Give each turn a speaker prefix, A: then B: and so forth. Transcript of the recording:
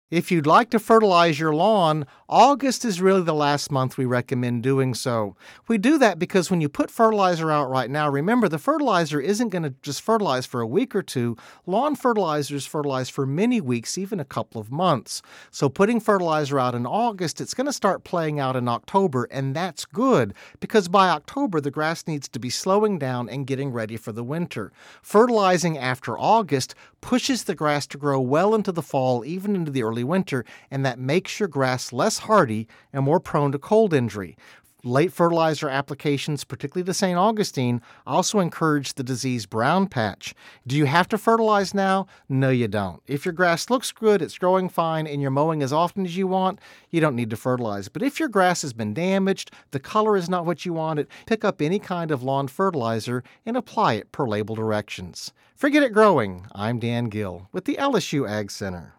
A: If you'd like to fertilize your lawn, August is really the last month we recommend doing so. We do that because when you put fertilizer out right now, remember the fertilizer isn't going to just fertilize for a week or two. Lawn fertilizers fertilize for many weeks, even a couple of months. So putting fertilizer out in August, it's going to start playing out in October, and that's good because by October the grass needs to be slowing down and getting ready for the winter. Fertilizing after August pushes the grass to grow well into the fall, even into the early winter, and that makes your grass less hardy and more prone to cold injury. Late fertilizer applications, particularly to St. Augustine, also encourage the disease brown patch. Do you have to fertilize now? No, you don't. If your grass looks good, it's growing fine, and you're mowing as often as you want, you don't need to fertilize. But if your grass has been damaged, the color is not what you wanted, pick up any kind of lawn fertilizer and apply it per label directions. For Get It Growing, I'm Dan Gill with the LSU Ag Center.